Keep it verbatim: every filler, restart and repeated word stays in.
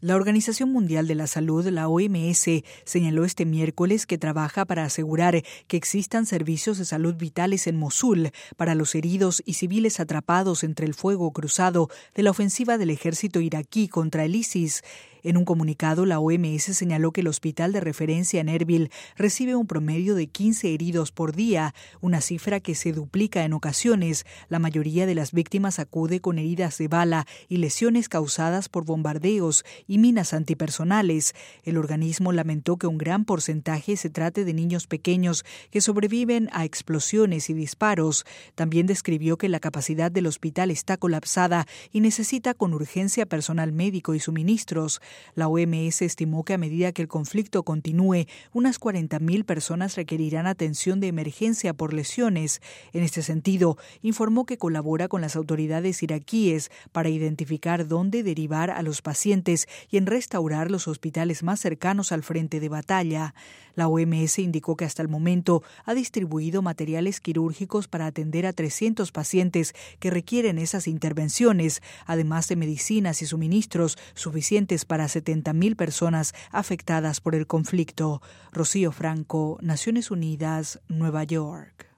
La Organización Mundial de la Salud, la O M S, señaló este miércoles que trabaja para asegurar que existan servicios de salud vitales en Mosul para los heridos y civiles atrapados entre el fuego cruzado de la ofensiva del ejército iraquí contra el ISIS. En un comunicado, la O M S señaló que el hospital de referencia en Erbil recibe un promedio de quince heridos por día, una cifra que se duplica en ocasiones. La mayoría de las víctimas acude con heridas de bala y lesiones causadas por bombardeos y minas antipersonales. El organismo lamentó que un gran porcentaje se trate de niños pequeños que sobreviven a explosiones y disparos. También describió que la capacidad del hospital está colapsada y necesita con urgencia personal médico y suministros. La O M S estimó que a medida que el conflicto continúe, unas cuarenta mil personas requerirán atención de emergencia por lesiones. En este sentido, informó que colabora con las autoridades iraquíes para identificar dónde derivar a los pacientes y en restaurar los hospitales más cercanos al frente de batalla. La O M S indicó que hasta el momento ha distribuido materiales quirúrgicos para atender a trescientos pacientes que requieren esas intervenciones, además de medicinas y suministros suficientes para setenta mil personas afectadas por el conflicto. Rocío Franco, Naciones Unidas, Nueva York.